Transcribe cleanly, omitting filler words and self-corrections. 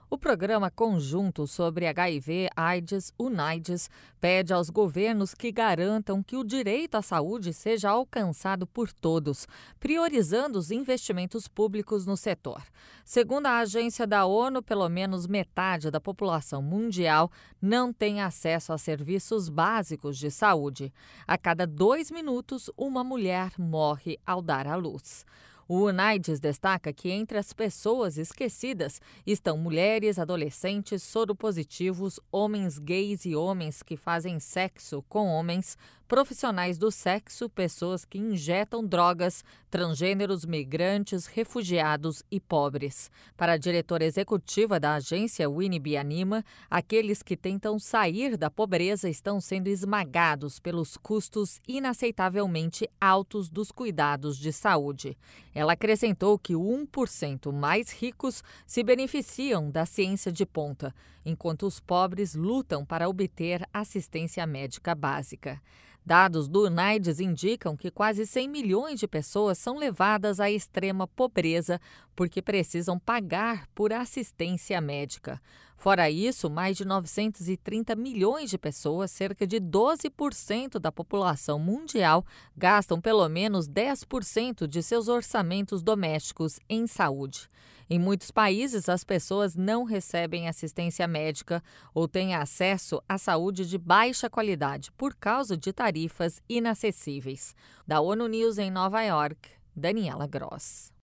O programa conjunto sobre HIV/AIDS, UNAIDS, pede aos governos que garantam que o direito à saúde seja alcançado por todos, priorizando os investimentos públicos no setor. Segundo a agência da ONU, pelo menos metade da população mundial não tem acesso a serviços básicos de saúde. A cada 2 minutos, uma mulher morre ao dar à luz. O UNAIDS destaca que entre as pessoas esquecidas estão mulheres, adolescentes, soropositivos, homens gays e homens que fazem sexo com homens, profissionais do sexo, pessoas que injetam drogas, transgêneros, migrantes, refugiados e pobres. Para a diretora executiva da agência, Winnie Bianima, aqueles que tentam sair da pobreza estão sendo esmagados pelos custos inaceitavelmente altos dos cuidados de saúde. Ela acrescentou que os 1% mais ricos se beneficiam da ciência de ponta, enquanto os pobres lutam para obter assistência médica básica. Dados do UNAIDS indicam que quase 100 milhões de pessoas são levadas à extrema pobreza porque precisam pagar por assistência médica. Fora isso, mais de 930 milhões de pessoas, cerca de 12% da população mundial, gastam pelo menos 10% de seus orçamentos domésticos em saúde. Em muitos países, as pessoas não recebem assistência médica ou têm acesso à saúde de baixa qualidade por causa de tarifas inacessíveis. Da ONU News em Nova York, Daniela Gross.